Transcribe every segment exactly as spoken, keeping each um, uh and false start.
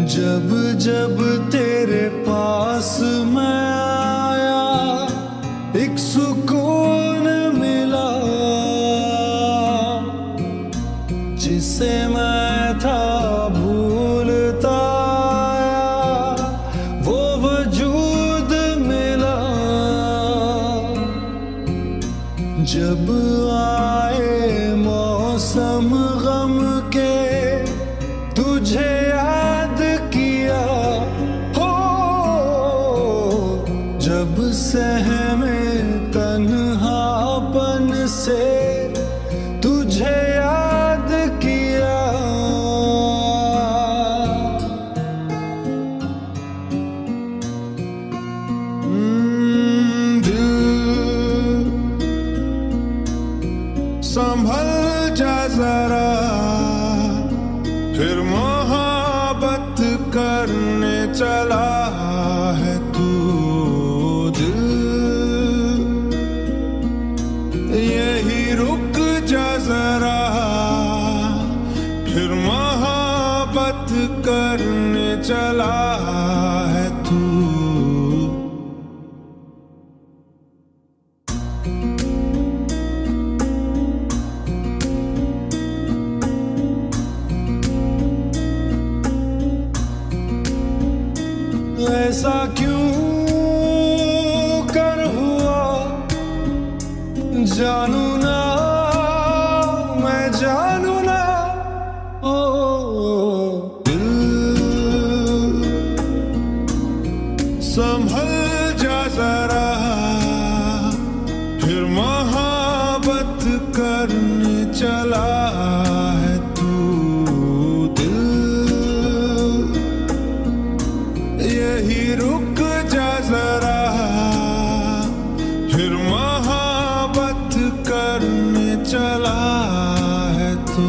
जब जब तेरे पास मैं आया एक सुकून मिला, जिसे मैं था भूलता आया वो वजूद मिला। जब आए मौसम गम के तुझे याद किया हो, जब सहमे तन्हापन से तुझे याद किया। दिल संभल जा जरा, फिर मोहब्बत करने चला है तू। दिल यही रुक जा जरा, फिर मोहब्बत करने चला है तू। ऐसा क्यों कर हुआ जानू ना, मैं जानू ना। ओ दिल संभल जा जरा, फिर मोहब्बत करने चला है तू। दिल यही रुक जा जरा, फिर मोहब्बत करने चला है तू।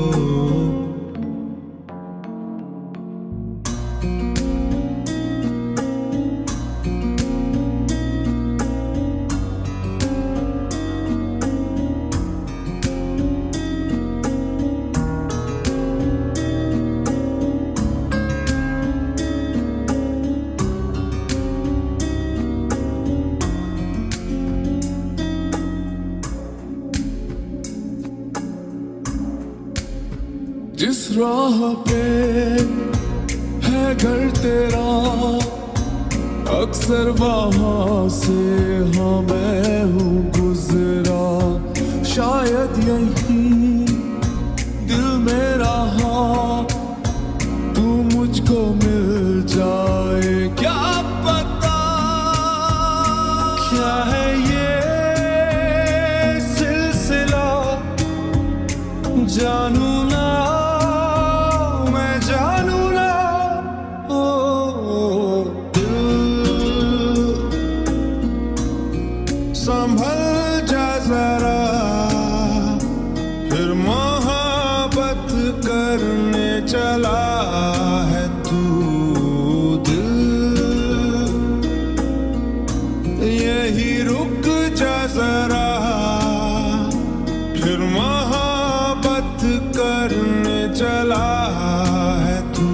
जिस राह पे है घर तेरा, अक्सर वहां से हाँ मैं हूँ गुजरा। शायद यही दिल मेरा हाँ तू मुझको मिल जाए, क्या पता क्या है ये सिलसिला। जानू ना संभल जा जरा, फिर मोहब्बत करने चला है तू। दिल यही रुक जा जरा, फिर मोहब्बत करने चला है तू।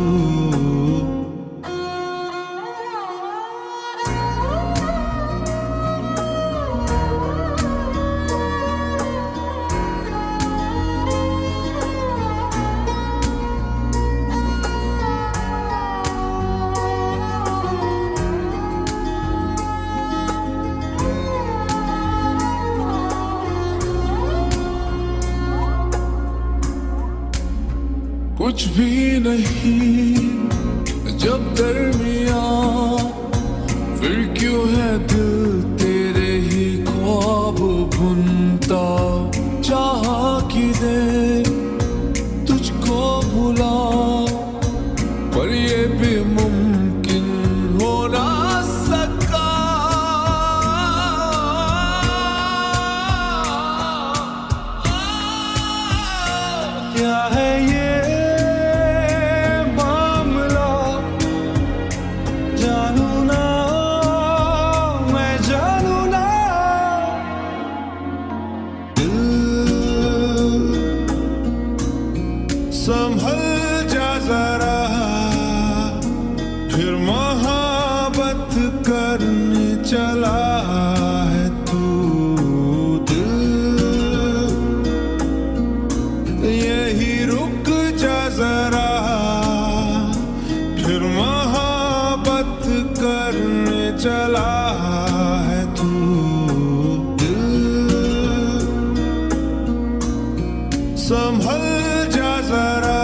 कुछ भी नहीं जब दरमिया, फिर क्यों है दिल तेरे ही ख्वाब बुनता। चाह कि दे तुझको भुला, पर ये भी मुमकिन हो ना सका। क्या है ये संभल जा जरा, संभल जा जरा,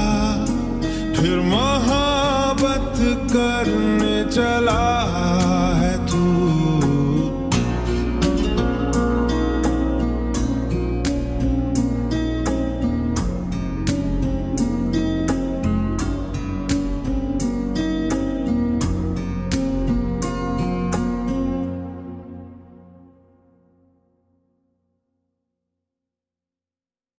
फिर मोहब्बत करने चला